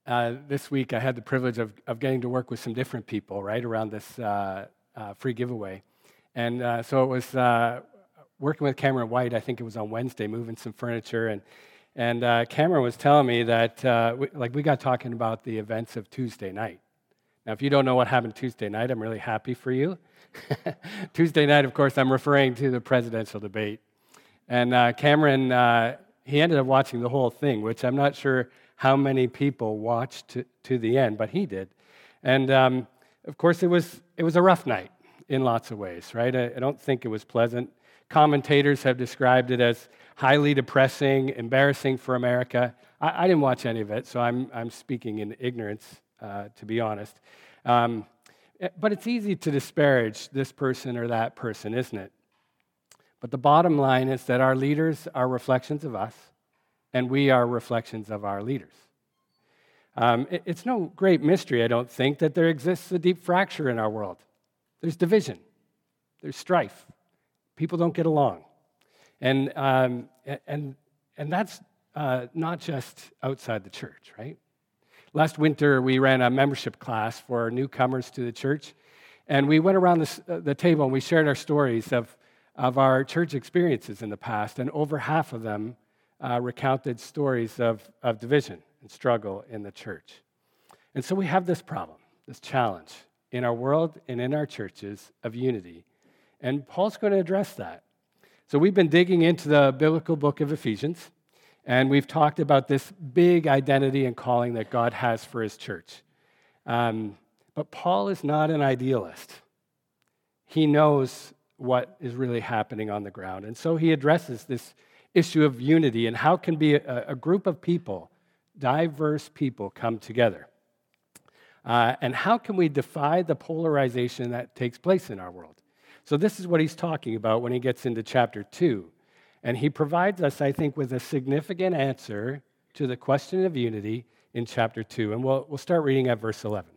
this week I had the privilege of getting to work with some different people, right, around this free giveaway. And so it was working with Cameron White, I think it was on Wednesday, moving some furniture. And Cameron was telling me that, we got talking about the events of Tuesday night. Now, if you don't know what happened Tuesday night, I'm really happy for you. Tuesday night, of course, I'm referring to the presidential debate. And Cameron, he ended up watching the whole thing, which I'm not sure how many people watched to the end, but he did. And of course, it was a rough night in lots of ways, right? I don't think it was pleasant. Commentators have described it as highly depressing, embarrassing for America. I didn't watch any of it, so I'm speaking in ignorance, to be honest. But it's easy to disparage this person or that person, isn't it? But the bottom line is that our leaders are reflections of us, and we are reflections of our leaders. It's no great mystery, I don't think, that there exists a deep fracture in our world. There's division. There's strife. People don't get along. And that's not just outside the church, right? Last winter, we ran a membership class for newcomers to the church, and we went around the table and we shared our stories of our church experiences in the past, and over half of them recounted stories of division and struggle in the church. And so we have this problem, this challenge in our world and in our churches of unity. And Paul's going to address that. So we've been digging into the biblical book of Ephesians, and we've talked about this big identity and calling that God has for his church. But Paul is not an idealist. He knows what is really happening on the ground. And so he addresses this issue of unity and how can be a group of people, diverse people, come together. And how can we defy the polarization that takes place in our world? So this is what he's talking about when he gets into chapter 2. And he provides us, I think, with a significant answer to the question of unity in chapter 2. And we'll start reading at verse 11.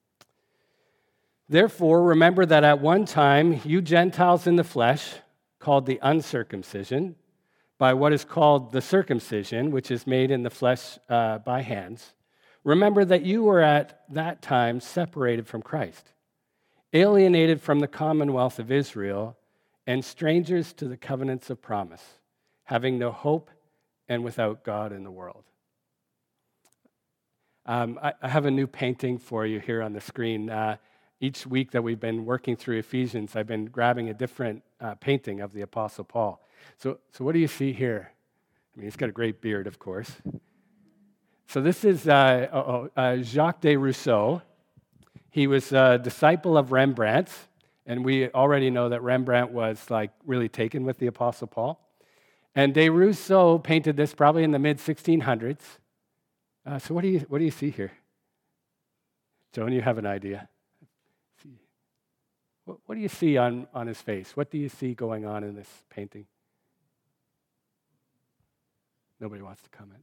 Therefore, remember that at one time you Gentiles in the flesh, called the uncircumcision, by what is called the circumcision, which is made in the flesh by hands, remember that you were at that time separated from Christ, alienated from the commonwealth of Israel, and strangers to the covenants of promise, having no hope and without God in the world. I have a new painting for you here on the screen. Each week that we've been working through Ephesians, I've been grabbing a different painting of the Apostle Paul. So what do you see here? I mean, he's got a great beard, of course. So this is Jacques de Rousseau. He was a disciple of Rembrandt, and we already know that Rembrandt was really taken with the Apostle Paul. And de Rousseau painted this probably in the mid-1600s. So what do you see here? Joan, you have an idea. What do you see on his face? What do you see going on in this painting? Nobody wants to comment.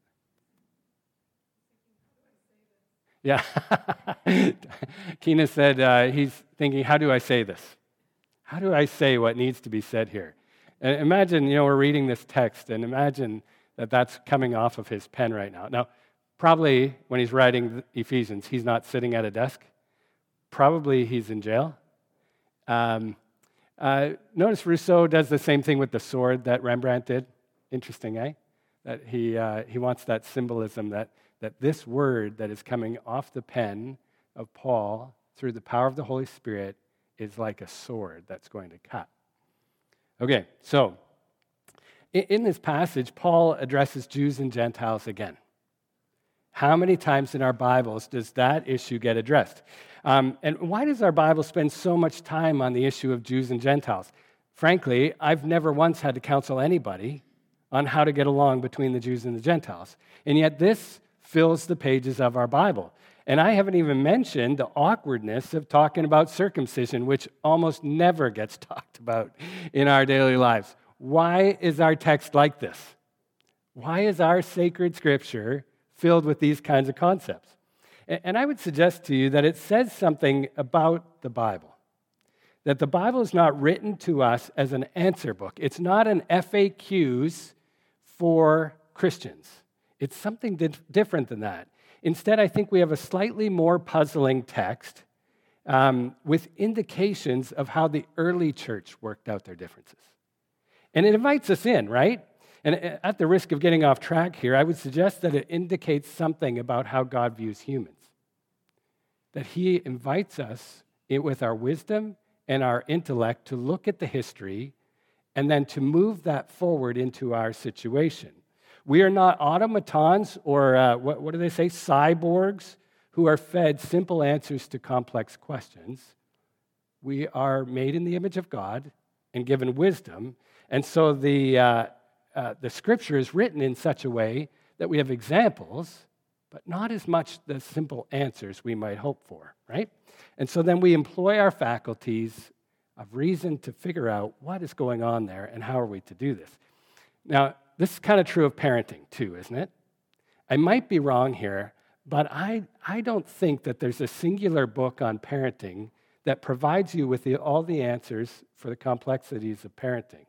Yeah. Keena said he's thinking, how do I say this? How do I say what needs to be said here? And imagine, we're reading this text, and imagine that that's coming off of his pen right now. Now, probably when he's writing Ephesians, he's not sitting at a desk. Probably he's in jail. Notice Rousseau does the same thing with the sword that Rembrandt did. Interesting, eh? That he wants that symbolism that this word that is coming off the pen of Paul through the power of the Holy Spirit is like a sword that's going to cut. Okay, so in this passage, Paul addresses Jews and Gentiles again. How many times in our Bibles does that issue get addressed? And why does our Bible spend so much time on the issue of Jews and Gentiles? Frankly, I've never once had to counsel anybody on how to get along between the Jews and the Gentiles. And yet this fills the pages of our Bible. And I haven't even mentioned the awkwardness of talking about circumcision, which almost never gets talked about in our daily lives. Why is our text like this? Why is our sacred scripture filled with these kinds of concepts? And I would suggest to you that it says something about the Bible. That the Bible is not written to us as an answer book. It's not an FAQs for Christians. It's something different than that. Instead, I think we have a slightly more puzzling text with indications of how the early church worked out their differences. And it invites us in, right? And at the risk of getting off track here, I would suggest that it indicates something about how God views humans. That he invites us with our wisdom and our intellect to look at the history and then to move that forward into our situation. We are not automatons or, what do they say, cyborgs who are fed simple answers to complex questions. We are made in the image of God and given wisdom. And so the scripture is written in such a way that we have examples, but not as much the simple answers we might hope for, right? And so then we employ our faculties of reason to figure out what is going on there and how are we to do this. Now, this is kind of true of parenting too, isn't it? I might be wrong here, but I don't think that there's a singular book on parenting that provides you with all the answers for the complexities of parenting.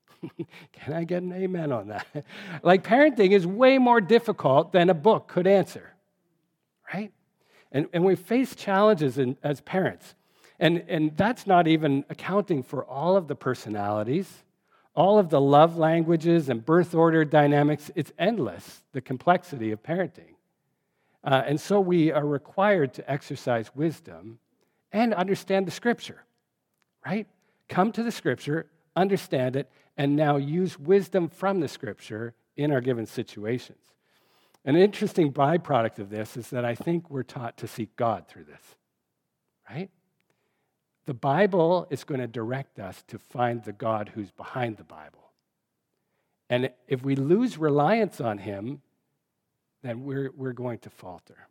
Can I get an amen on that? Like, parenting is way more difficult than a book could answer, right? And we face challenges as parents. And that's not even accounting for all of the personalities, all of the love languages and birth order dynamics. It's endless, the complexity of parenting. And so we are required to exercise wisdom and understand the Scripture, right? Come to the Scripture, understand it, and now use wisdom from the Scripture in our given situations. An interesting byproduct of this is that I think we're taught to seek God through this, right? The Bible is going to direct us to find the God who's behind the Bible. And if we lose reliance on him, then we're going to falter.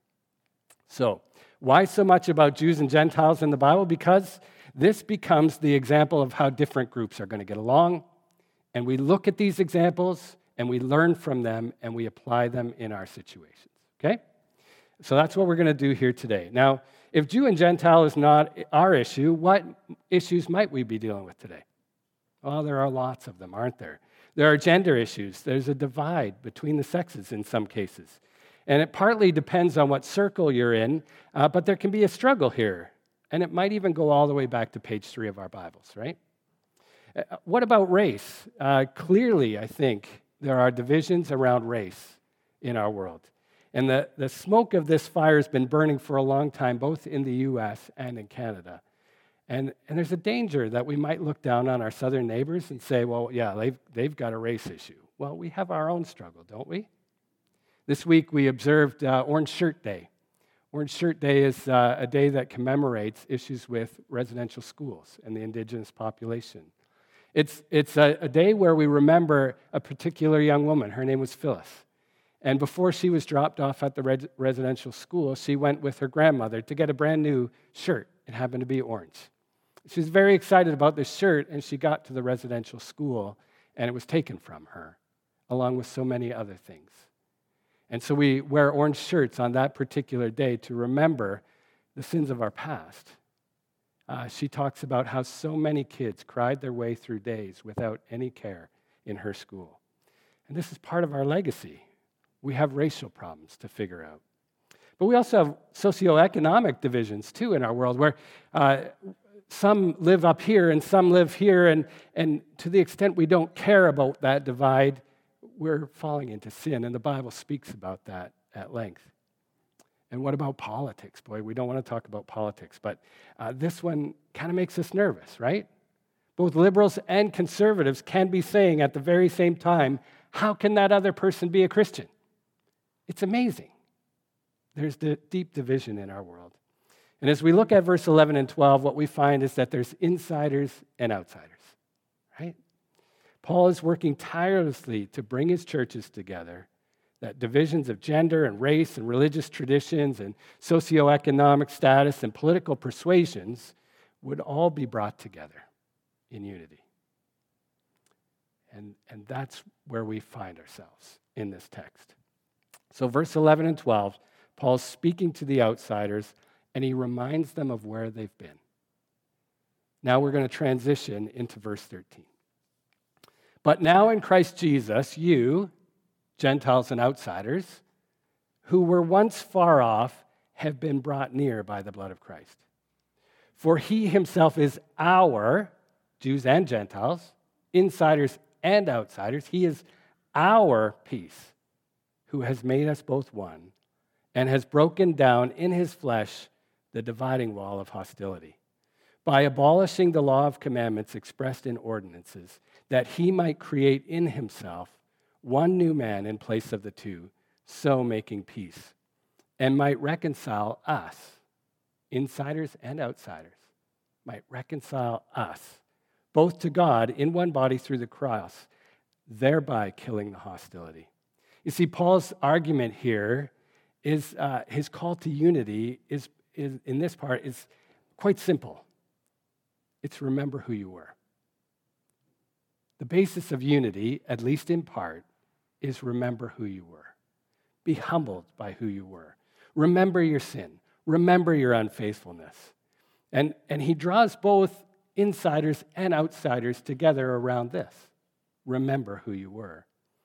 So, why so much about Jews and Gentiles in the Bible? Because this becomes the example of how different groups are going to get along. And we look at these examples, and we learn from them, and we apply them in our situations, okay? So that's what we're going to do here today. Now, if Jew and Gentile is not our issue, what issues might we be dealing with today? Well, there are lots of them, aren't there? There are gender issues. There's a divide between the sexes in some cases. And it partly depends on what circle you're in, but there can be a struggle here. And it might even go all the way back to page 3 of our Bibles, right? What about race? Clearly, I think, there are divisions around race in our world. And the smoke of this fire has been burning for a long time, both in the U.S. and in Canada. And there's a danger that we might look down on our southern neighbors and say, well, yeah, they've got a race issue. Well, we have our own struggle, don't we? This week we observed Orange Shirt Day. Orange Shirt Day is a day that commemorates issues with residential schools and the indigenous population. It's a day where we remember a particular young woman. Her name was Phyllis. And before she was dropped off at the residential school, she went with her grandmother to get a brand new shirt. It happened to be orange. She was very excited about this shirt, and she got to the residential school, and it was taken from her, along with so many other things. And so we wear orange shirts on that particular day to remember the sins of our past. She talks about how so many kids cried their way through days without any care in her school. And this is part of our legacy. We have racial problems to figure out. But we also have socioeconomic divisions, too, in our world, where some live up here and some live here, and to the extent we don't care about that divide, we're falling into sin, and the Bible speaks about that at length. And what about politics? Boy, we don't want to talk about politics, but this one kind of makes us nervous, right? Both liberals and conservatives can be saying at the very same time, how can that other person be a Christian? It's amazing. There's deep division in our world. And as we look at verse 11 and 12, what we find is that there's insiders and outsiders, right? Paul is working tirelessly to bring his churches together, that divisions of gender and race and religious traditions and socioeconomic status and political persuasions would all be brought together in unity. And that's where we find ourselves in this text. So verse 11 and 12, Paul's speaking to the outsiders, and he reminds them of where they've been. Now we're going to transition into verse 13. But now in Christ Jesus, you, Gentiles and outsiders, who were once far off have been brought near by the blood of Christ. For he himself is our, Jews and Gentiles, insiders and outsiders. He is our peace, who has made us both one and has broken down in his flesh the dividing wall of hostility, by abolishing the law of commandments expressed in ordinances, that he might create in himself one new man in place of the two, so making peace, and might reconcile us, insiders and outsiders, might reconcile us, both to God in one body through the cross, thereby killing the hostility. You see, Paul's argument here is his call to unity is in this part is quite simple. It's remember who you were. The basis of unity, at least in part, is remember who you were. Be humbled by who you were. Remember your sin. Remember your unfaithfulness. And he draws both insiders and outsiders together around this. Remember who you were.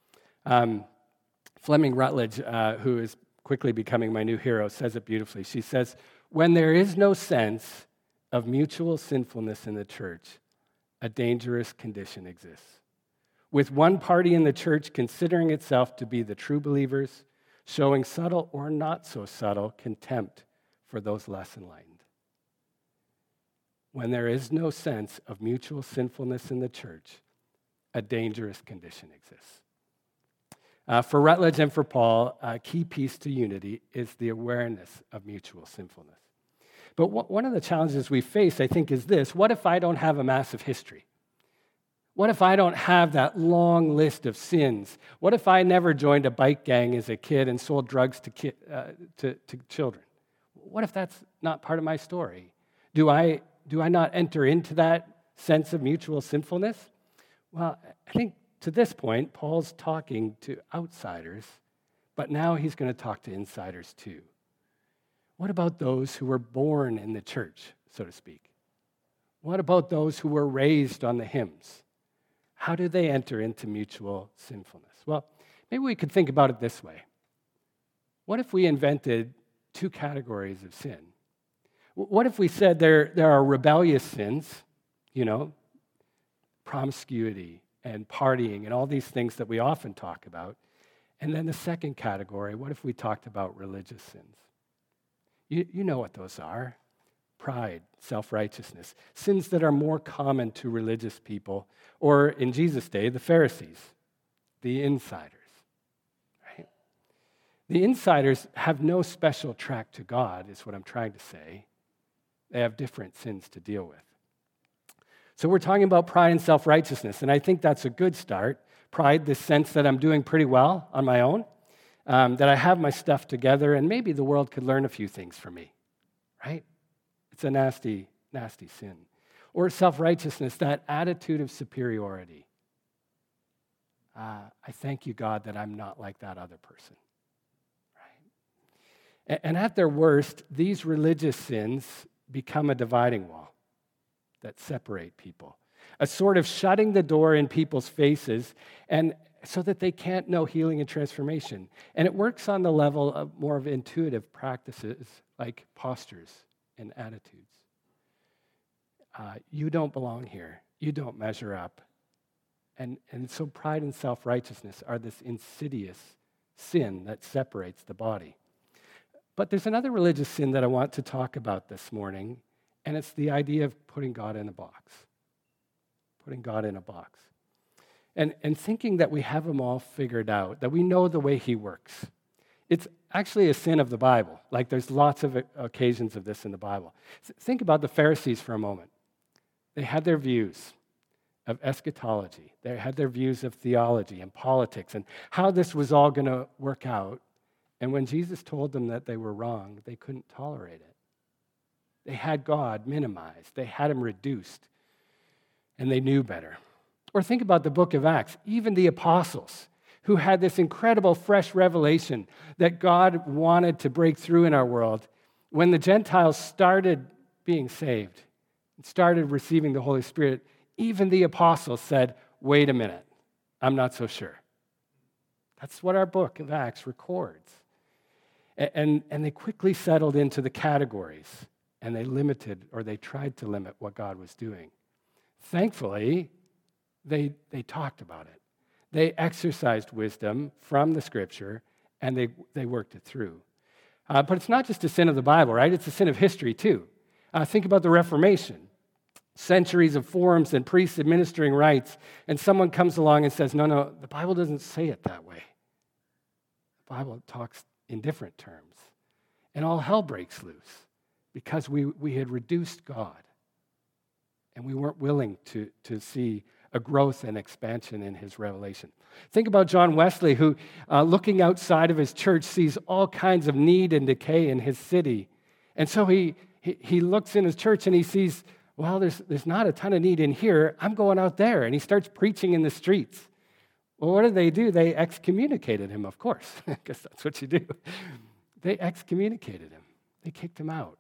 Fleming Rutledge, who is quickly becoming my new hero, says it beautifully. She says, when there is no sense of mutual sinfulness in the church, a dangerous condition exists. With one party in the church considering itself to be the true believers, showing subtle or not so subtle contempt for those less enlightened. When there is no sense of mutual sinfulness in the church, a dangerous condition exists. For Rutledge and for Paul, a key piece to unity is the awareness of mutual sinfulness. But one of the challenges we face, I think, is this. What if I don't have a massive history? What if I don't have that long list of sins? What if I never joined a bike gang as a kid and sold drugs to children? What if that's not part of my story? Do I not enter into that sense of mutual sinfulness? Well, I think to this point, Paul's talking to outsiders, but now he's going to talk to insiders too. What about those who were born in the church, so to speak? What about those who were raised on the hymns? How do they enter into mutual sinfulness? Well, maybe we could think about it this way. What if we invented two categories of sin? What if we said there are rebellious sins, promiscuity and partying and all these things that we often talk about, and then the second category, what if we talked about religious sins? You know what those are. Pride, self-righteousness, sins that are more common to religious people, or in Jesus' day, the Pharisees, the insiders. Right? The insiders have no special track to God, is what I'm trying to say. They have different sins to deal with. So we're talking about pride and self-righteousness, and I think that's a good start. Pride, this sense that I'm doing pretty well on my own, that I have my stuff together, and maybe the world could learn a few things from me, right? It's a nasty, nasty sin. Or self-righteousness, that attitude of superiority. I thank you, God, that I'm not like that other person. Right? And at their worst, these religious sins become a dividing wall that separate people. A sort of shutting the door in people's faces, and so that they can't know healing and transformation. And it works on the level of more of intuitive practices like postures and attitudes. You don't belong here. You don't measure up. And so pride and self-righteousness are this insidious sin that separates the body. But there's another religious sin that I want to talk about this morning, and it's the idea of putting God in a box. Putting God in a box. And thinking that we have him all figured out, that we know the way he works. It's actually a sin of the Bible. Like there's lots of occasions of this in the Bible. Think about the Pharisees for a moment. They had their views of eschatology. They had their views of theology and politics and how this was all going to work out. And when Jesus told them that they were wrong, they couldn't tolerate it. They had God minimized. They had him reduced. And they knew better. Or think about the book of Acts. Even the apostles who had this incredible fresh revelation that God wanted to break through in our world, when the Gentiles started being saved, started receiving the Holy Spirit, even the apostles said, wait a minute, I'm not so sure. That's what our book of Acts records. And they quickly settled into the categories, and they limited, or they tried to limit what God was doing. Thankfully, they talked about it. They exercised wisdom from the Scripture, and they worked it through. But it's not just a sin of the Bible, right? It's a sin of history, too. Think about the Reformation. Centuries of forms and priests administering rites, and someone comes along and says, no, the Bible doesn't say it that way. The Bible talks in different terms. And all hell breaks loose because we had reduced God, and we weren't willing to see a growth and expansion in his revelation. Think about John Wesley, who, looking outside of his church, sees all kinds of need and decay in his city. And so he looks in his church and he sees, well, there's not a ton of need in here. I'm going out there. And he starts preaching in the streets. Well, what did? They excommunicated him, of course. I guess that's what you do. They excommunicated him. They kicked him out.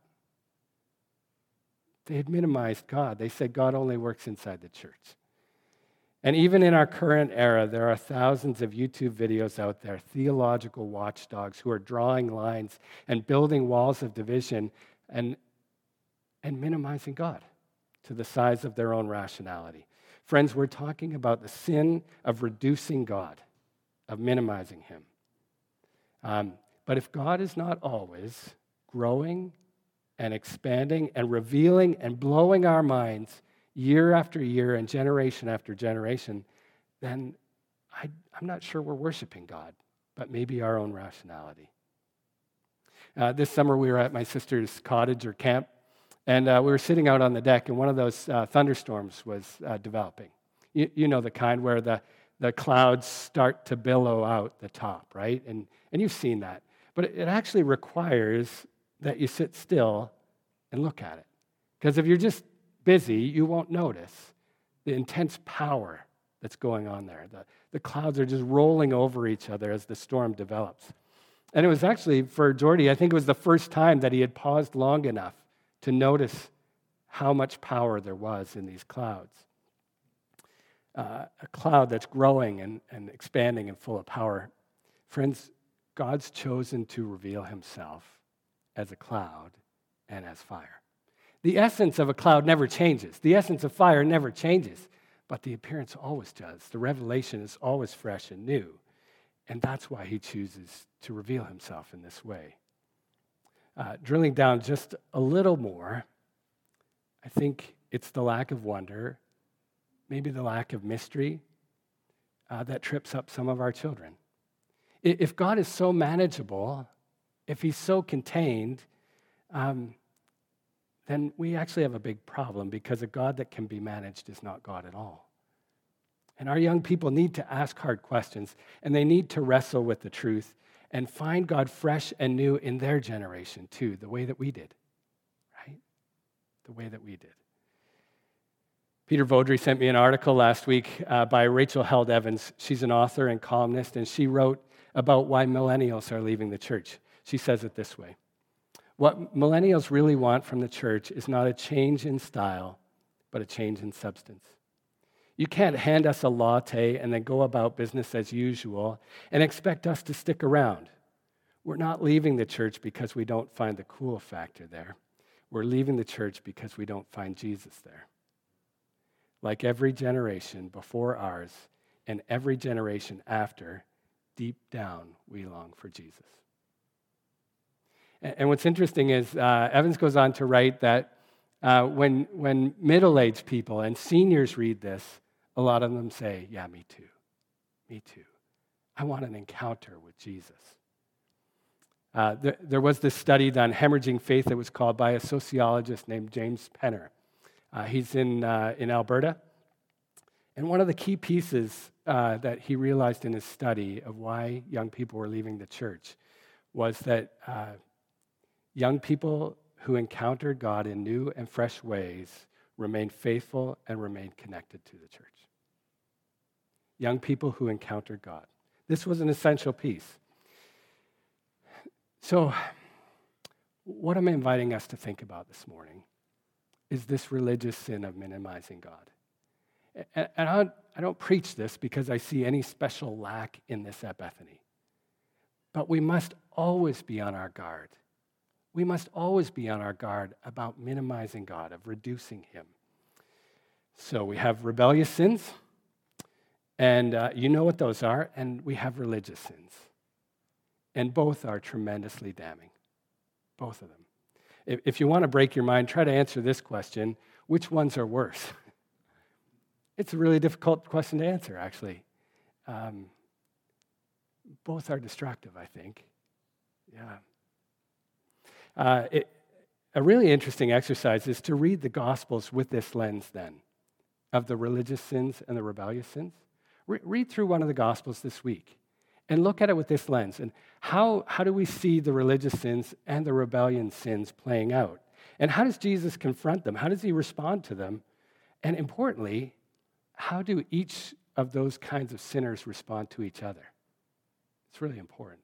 They had minimized God. They said God only works inside the church. And even in our current era, there are thousands of YouTube videos out there, theological watchdogs who are drawing lines and building walls of division and minimizing God to the size of their own rationality. Friends, we're talking about the sin of reducing God, of minimizing him. But if God is not always growing and expanding and revealing and blowing our minds year after year and generation after generation, then I'm not sure we're worshiping God, but maybe our own rationality. This summer we were at my sister's cottage or camp, and we were sitting out on the deck, and one of those thunderstorms was developing. You know the kind where the clouds start to billow out the top, right? And you've seen that. But it actually requires that you sit still and look at it. Because if you're just busy, you won't notice the intense power that's going on there. The clouds are just rolling over each other as the storm develops. And it was actually, for Jordy, I think it was the first time that he had paused long enough to notice how much power there was in these clouds. A cloud that's growing and expanding and full of power. Friends, God's chosen to reveal himself as a cloud and as fire. The essence of a cloud never changes. The essence of fire never changes, but the appearance always does. The revelation is always fresh and new, and that's why he chooses to reveal himself in this way. Drilling down just a little more, I think it's the lack of wonder, maybe the lack of mystery, that trips up some of our children. If God is so manageable, if he's so contained, then we actually have a big problem, because a God that can be managed is not God at all. And our young people need to ask hard questions, and they need to wrestle with the truth and find God fresh and new in their generation too, the way that we did, right? The way that we did. Peter Vaudry sent me an article last week by Rachel Held Evans. She's an author and columnist, and she wrote about why millennials are leaving the church. She says it this way: what millennials really want from the church is not a change in style, but a change in substance. You can't hand us a latte and then go about business as usual and expect us to stick around. We're not leaving the church because we don't find the cool factor there. We're leaving the church because we don't find Jesus there. Like every generation before ours and every generation after, deep down we long for Jesus. And what's interesting is Evans goes on to write that when middle-aged people and seniors read this, a lot of them say, yeah, me too. Me too. I want an encounter with Jesus. There was this study done, Hemorrhaging Faith, that was called by a sociologist named James Penner. He's in Alberta. And one of the key pieces that he realized in his study of why young people were leaving the church was that young people who encountered God in new and fresh ways remained faithful and remained connected to the church. Young people who encountered God. This was an essential piece. So, what I'm inviting us to think about this morning is this religious sin of minimizing God. And I don't preach this because I see any special lack in this at Bethany. But we must always be on our guard. We must always be on our guard about minimizing God, of reducing him. So we have rebellious sins, and you know what those are, and we have religious sins. And both are tremendously damning, both of them. If you want to break your mind, try to answer this question: which ones are worse? It's a really difficult question to answer, actually. Both are destructive, I think. Yeah. A really interesting exercise is to read the Gospels with this lens, then, of the religious sins and the rebellious sins. Read through one of the Gospels this week and look at it with this lens. And how do we see the religious sins and the rebellion sins playing out? And how does Jesus confront them? How does he respond to them? And importantly, how do each of those kinds of sinners respond to each other? It's really important.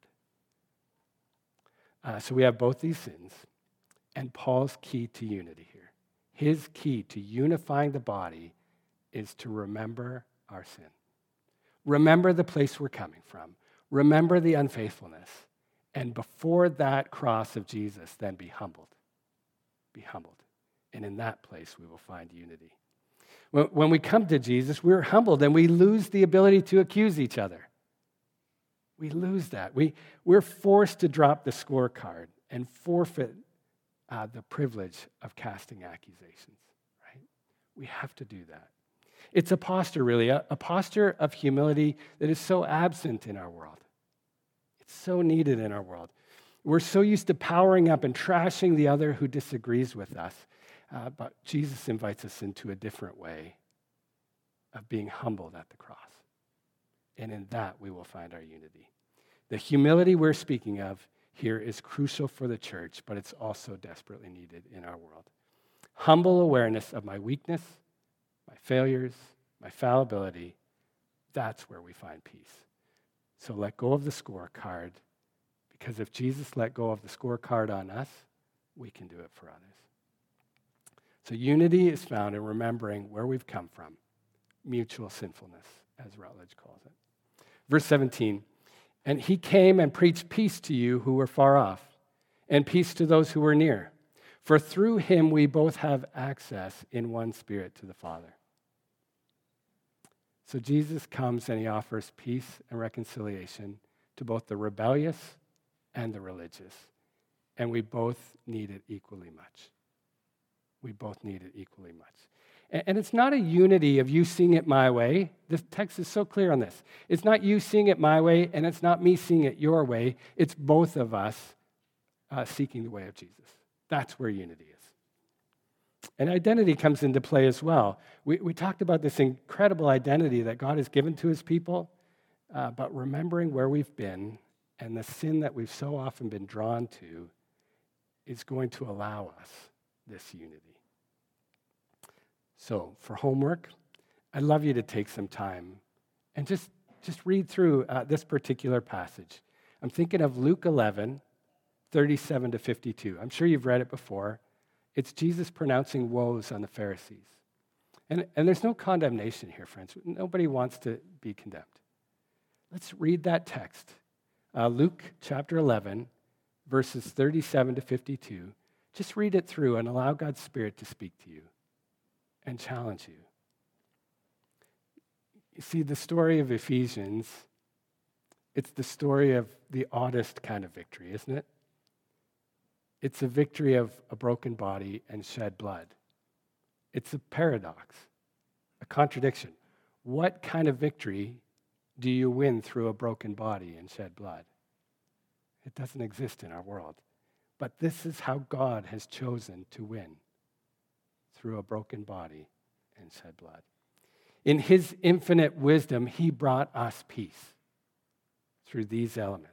So we have both these sins, and Paul's key to unity here. His key to unifying the body is to remember our sin. Remember the place we're coming from. Remember the unfaithfulness. And before that cross of Jesus, then be humbled. Be humbled. And in that place, we will find unity. When we come to Jesus, we're humbled and we lose the ability to accuse each other. We lose that. We're forced to drop the scorecard and forfeit the privilege of casting accusations, right? We have to do that. It's a posture, really, a posture of humility that is so absent in our world. It's so needed in our world. We're so used to powering up and trashing the other who disagrees with us, but Jesus invites us into a different way of being humbled at the cross. And in that, we will find our unity. The humility we're speaking of here is crucial for the church, but it's also desperately needed in our world. Humble awareness of my weakness, my failures, my fallibility, that's where we find peace. So let go of the scorecard, because if Jesus let go of the scorecard on us, we can do it for others. So unity is found in remembering where we've come from, mutual sinfulness, as Rutledge calls it. Verse 17, and he came and preached peace to you who were far off, and peace to those who were near. For through him we both have access in one Spirit to the Father. So Jesus comes and he offers peace and reconciliation to both the rebellious and the religious. And we both need it equally much. We both need it equally much. And it's not a unity of you seeing it my way. This text is so clear on this. It's not you seeing it my way, and it's not me seeing it your way. It's both of us seeking the way of Jesus. That's where unity is. And identity comes into play as well. We talked about this incredible identity that God has given to his people, but remembering where we've been and the sin that we've so often been drawn to is going to allow us this unity. So for homework, I'd love you to take some time and just read through this particular passage. I'm thinking of Luke 11, 37 to 52. I'm sure you've read it before. It's Jesus pronouncing woes on the Pharisees. And there's no condemnation here, friends. Nobody wants to be condemned. Let's read that text. Luke chapter 11, verses 37 to 52. Just read it through and allow God's Spirit to speak to you and challenge you. You see, the story of Ephesians, it's the story of the oddest kind of victory, isn't it? It's a victory of a broken body and shed blood. It's a paradox, a contradiction. What kind of victory do you win through a broken body and shed blood? It doesn't exist in our world. But this is how God has chosen to win, through a broken body and shed blood. In his infinite wisdom, he brought us peace through these elements.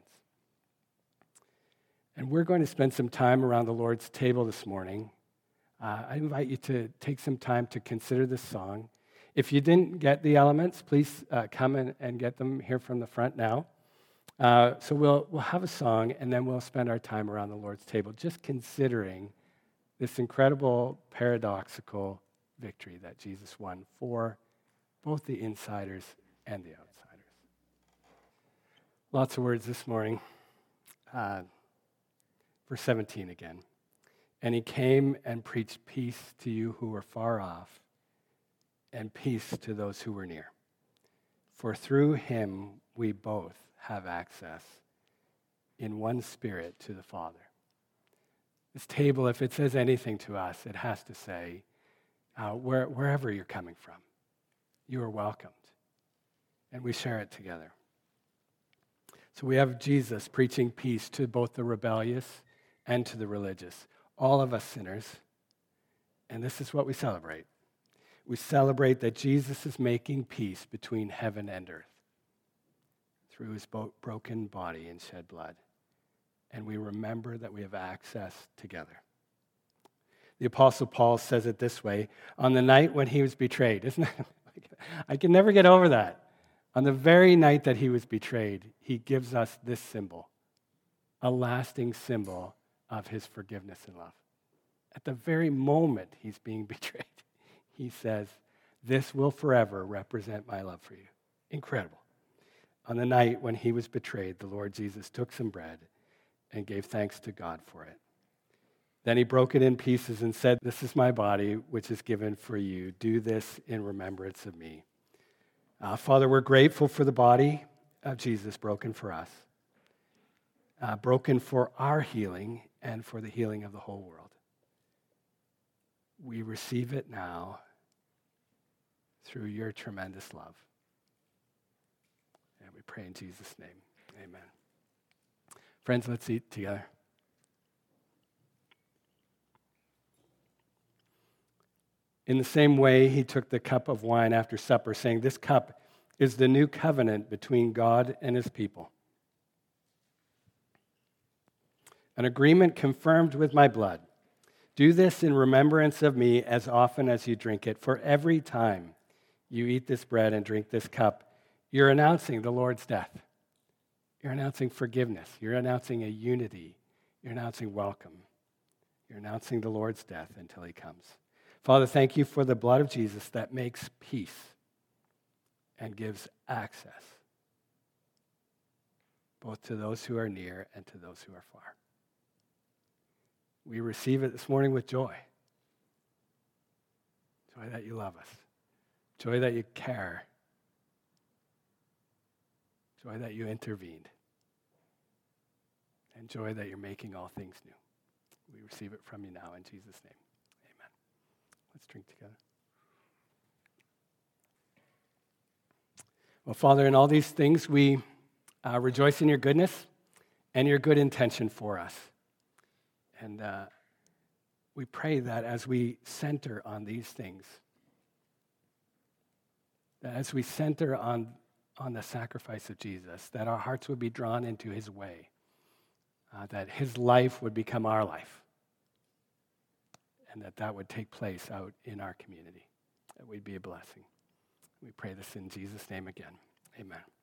And we're going to spend some time around the Lord's table this morning. I invite you to take some time to consider this song. If you didn't get the elements, please come and get them here from the front now. So we'll have a song, and then we'll spend our time around the Lord's table just considering this incredible, paradoxical victory that Jesus won for both the insiders and the outsiders. Lots of words this morning. verse 17 again. And he came and preached peace to you who were far off, and peace to those who were near. For through him we both have access in one Spirit to the Father. This table, if it says anything to us, it has to say, wherever you're coming from, you are welcomed. And we share it together. So we have Jesus preaching peace to both the rebellious and to the religious, all of us sinners. And this is what we celebrate. We celebrate that Jesus is making peace between heaven and earth through his broken body and shed blood. And we remember that we have access together. The Apostle Paul says it this way, on the night when he was betrayed. Isn't that, I can never get over that. On the very night that he was betrayed, he gives us this symbol, a lasting symbol of his forgiveness and love. At the very moment he's being betrayed, he says, this will forever represent my love for you. Incredible. On the night when he was betrayed, the Lord Jesus took some bread and gave thanks to God for it. Then he broke it in pieces and said, this is my body, which is given for you. Do this in remembrance of me. Father, we're grateful for the body of Jesus broken for us, broken for our healing and for the healing of the whole world. We receive it now through your tremendous love. And we pray in Jesus' name. Amen. Friends, let's eat together. In the same way, he took the cup of wine after supper, saying, this cup is the new covenant between God and his people. An agreement confirmed with my blood. Do this in remembrance of me as often as you drink it. For every time you eat this bread and drink this cup, you're announcing the Lord's death. You're announcing forgiveness. You're announcing a unity. You're announcing welcome. You're announcing the Lord's death until he comes. Father, thank you for the blood of Jesus that makes peace and gives access both to those who are near and to those who are far. We receive it this morning with joy. Joy that you love us. Joy that you care. Joy that you intervened. And joy that you're making all things new. We receive it from you now in Jesus' name. Amen. Let's drink together. Well, Father, in all these things, we rejoice in your goodness and your good intention for us. And we pray that as we center on these things, that as we center on the sacrifice of Jesus, that our hearts would be drawn into his way, that his life would become our life, and that would take place out in our community, that we'd be a blessing. We pray this in Jesus' name again. Amen.